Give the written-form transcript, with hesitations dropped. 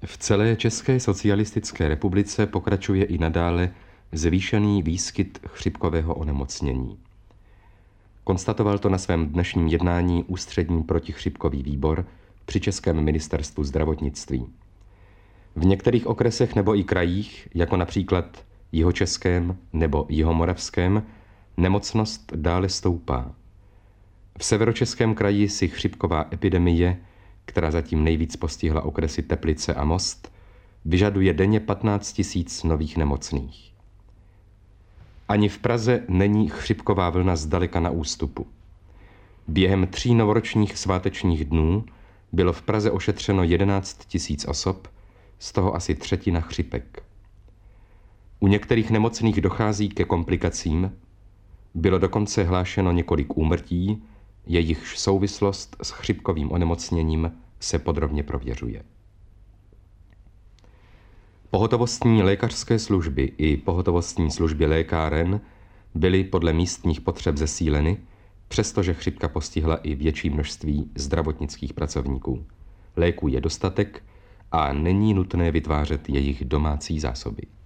V celé České socialistické republice pokračuje i nadále zvýšený výskyt chřipkového onemocnění. Konstatoval to na svém dnešním jednání Ústřední protichřipkový výbor při Českém ministerstvu zdravotnictví. V některých okresech nebo i krajích, jako například Jihočeském nebo Jihomoravském, nemocnost dále stoupá. V Severočeském kraji si chřipková epidemie, která zatím nejvíc postihla okresy Teplice a Most, vyžaduje denně 15 000 nových nemocných. Ani v Praze není chřipková vlna zdaleka na ústupu. Během 3 novoročních svátečních dnů bylo v Praze ošetřeno 11 000 osob, z toho asi 1/3 chřipek. U některých nemocných dochází ke komplikacím, bylo dokonce hlášeno několik úmrtí, jejichž souvislost s chřipkovým onemocněním se podrobně prověřuje. Pohotovostní lékařské služby i pohotovostní služby lékáren byly podle místních potřeb zesíleny, přestože chřipka postihla i větší množství zdravotnických pracovníků. Léků je dostatek a není nutné vytvářet jejich domácí zásoby.